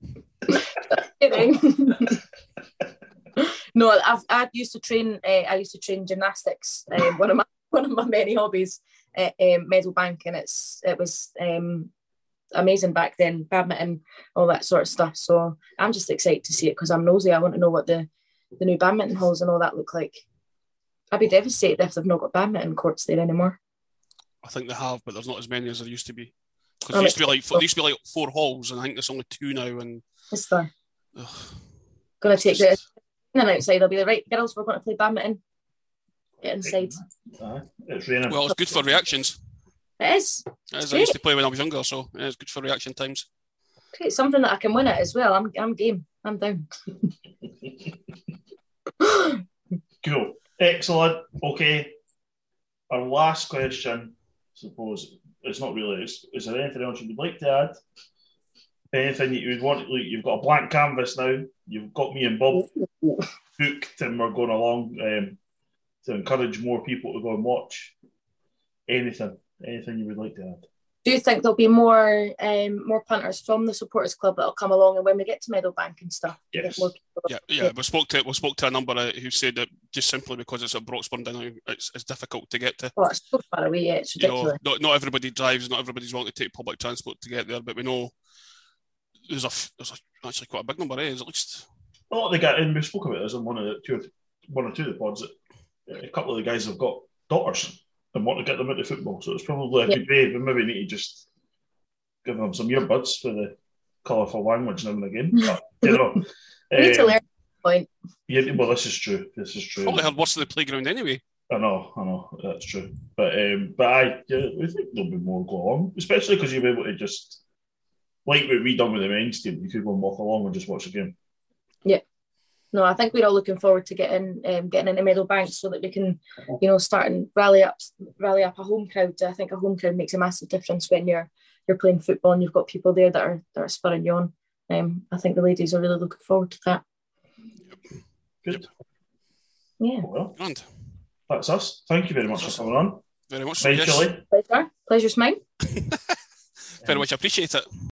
No, I've I used to train. Uh, I used to train gymnastics. Uh, one of my one of my many hobbies at um, Meadowbank, and it's it was um, amazing back then. Badminton, all that sort of stuff. So I'm just excited to see it because I'm nosy. I want to know what the the new badminton halls and all that look like. I'd be devastated if they've not got badminton courts there anymore. I think they have, but there's not as many as there used to be. Because there used to be like four, there used to be like four halls, and I think there's only two now. And is there? Going to take the and outside. I'll be the right girls. We're going to play badminton. Get inside. Uh, it's raining. Well, it's good for reactions. It is. It is. I used to play when I was younger, so it's good for reaction times. It's something that I can win it as well. I'm I'm game. I'm down. Cool. Excellent. Okay. Our last question, I suppose, it's not really, is, is there anything else you'd like to add? Anything that you would want? Like, you've got a blank canvas now. You've got me and Bob booked, and we're going along um, to encourage more people to go and watch. Anything, anything you would like to add? Do you think there'll be more um, more punters from the supporters club that'll come along, and when we get to Meadowbank and stuff? Yes. More yeah, yeah. We spoke to we spoke to a number uh, who said that just simply because it's at Broxburn now, it's, it's difficult to get to. Oh, it's so far away. Yeah, it's ridiculous. You know, not not everybody drives. Not everybody's wanting to take public transport to get there. But we know there's a there's a, actually quite a big number. Eh? There's at least a lot they get in. We spoke about this on one of the two, one or two of the pods that a couple of the guys have got daughters and want to get them into football. So it's probably a Yeah. good way. We maybe need to just give them some earbuds for the colourful language now and again. But, you know, We need to um, learn at this point. yeah, well, this is true. This is true. Probably heard worse of the playground anyway. I know, I know, that's true. But um, but I, yeah, we think there'll be more go on, especially because you'll be able to just, like what we done with the men's team, you could go and walk along and just watch the game. Yeah. No, I think we're all looking forward to getting um, getting into Meadowbank so that we can, you know, start and rally up rally up a home crowd. I think a home crowd makes a massive difference when you're you're playing football and you've got people there that are that are spurring you on. Um, I think the ladies are really looking forward to that. Good. Yeah. Well, Grand. that's us. Thank you very much for coming on. Very much so, Bye, yes. Julie. Pleasure. Pleasure's mine. Very much appreciate it.